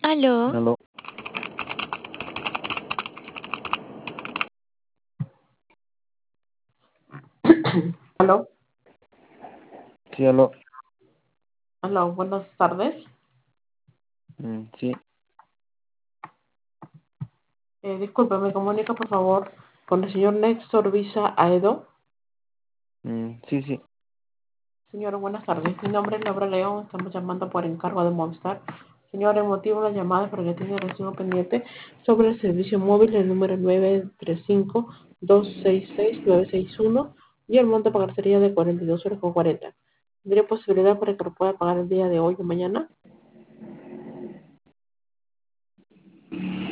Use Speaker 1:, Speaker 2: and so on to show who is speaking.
Speaker 1: Aló,
Speaker 2: Aló,
Speaker 3: Aló,
Speaker 2: sí, aló,
Speaker 3: aló, buenas tardes.
Speaker 2: sí,
Speaker 3: Disculpe, me comunica por favor con el señor Néstor Visa Aedo.
Speaker 2: sí, sí,
Speaker 3: Señor, buenas tardes. Mi nombre es Laura León. Estamos llamando por encargo de Monster. Señor, el motivo de la llamada es porque tiene recibo pendiente sobre el servicio móvil, el número 935-266-961 y el monto de pagar sería de 42 horas con 40. ¿Tendría posibilidad para que lo pueda pagar el día de hoy o mañana?